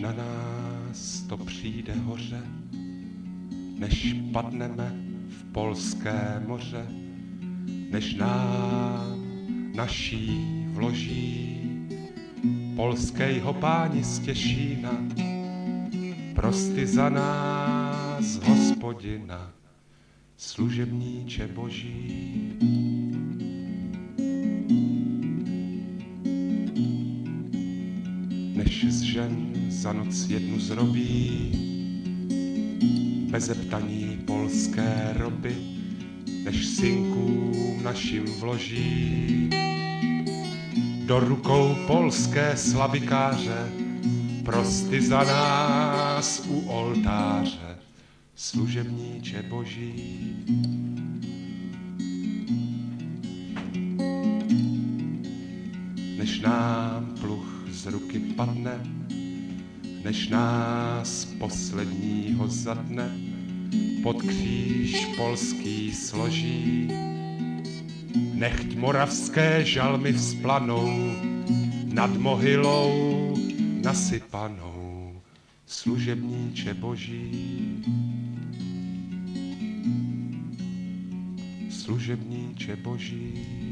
na nás to přijde hoře, než padneme v polské moře, než nám naší vloží polskejho páni z Těšína, prosty za nás Hospodina, služebníče Boží. Než z žen za noc jednu zrobí, bezeptaní polské roby, než synkům našim vloží do rukou polské slavikáře, prosty za nás u oltáře, služebníče Boží. Než nám pluh z ruky padne, než nás posledního zatne, pod kříž polský složí, nechť moravské žalmy vzplanou nad mohylou nasypanou, služebníče Boží. Služebníče Boží.